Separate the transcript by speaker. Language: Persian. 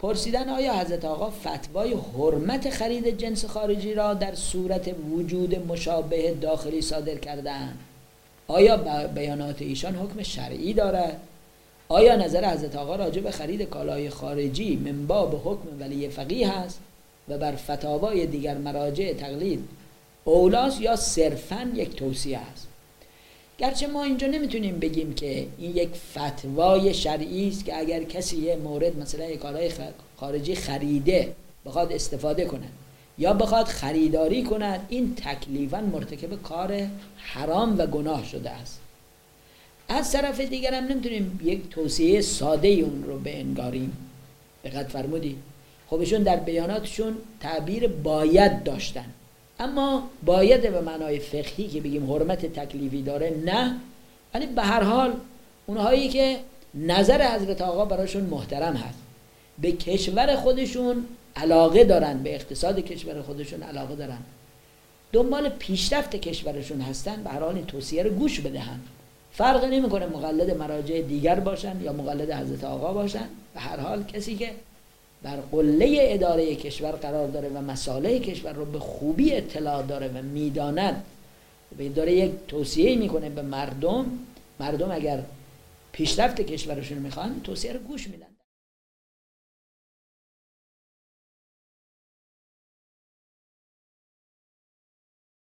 Speaker 1: پرسیدن آیا حضرت آقا فتوای حرمت خرید جنس خارجی را در صورت وجود مشابه داخلی صادر کردند؟ آیا بیانات ایشان حکم شرعی دارد؟ آیا نظر حضرت آقا راجع به خرید کالای خارجی من باب حکم ولی فقیه است و بر فتاوای دیگر مراجع تقلید اولاست یا صرفاً یک توصیه است؟ گرچه ما اینجا نمیتونیم بگیم که این یک فتوای شرعی است که اگر کسی یه مورد مثلا یک کالای خارجی خریده بخواد استفاده کنه یا بخواد خریداری کند، این تکلیفاً مرتکب کار حرام و گناه شده است. از طرف دیگر هم نمیتونیم یک توصیه ساده اون رو بنگاریم. دقت فرمودی؟ خب ایشون در بیاناتشون تعبیر باید داشتن، اما باید به معنای فقهی که بگیم حرمت تکلیفی داره نه، ولی به هر حال اونهایی که نظر حضرت آقا براشون محترم هست، به کشور خودشون علاقه دارن، به اقتصاد کشور خودشون علاقه دارن، دنبال پیشرفت کشورشون هستن، به هر حال این توصیه رو گوش بدهن. فرق نمیکنه مقلد مراجع دیگر باشن یا مقلد حضرت آقا باشن، به هر حال کسی که بر قله اداره کشور قرار داره و مصالح کشور رو به خوبی اطلاع داره و میداند و داره یک توصیه میکنه به مردم اگر پیشرفت کشورشون میخوان توصیه رو گوش میدن.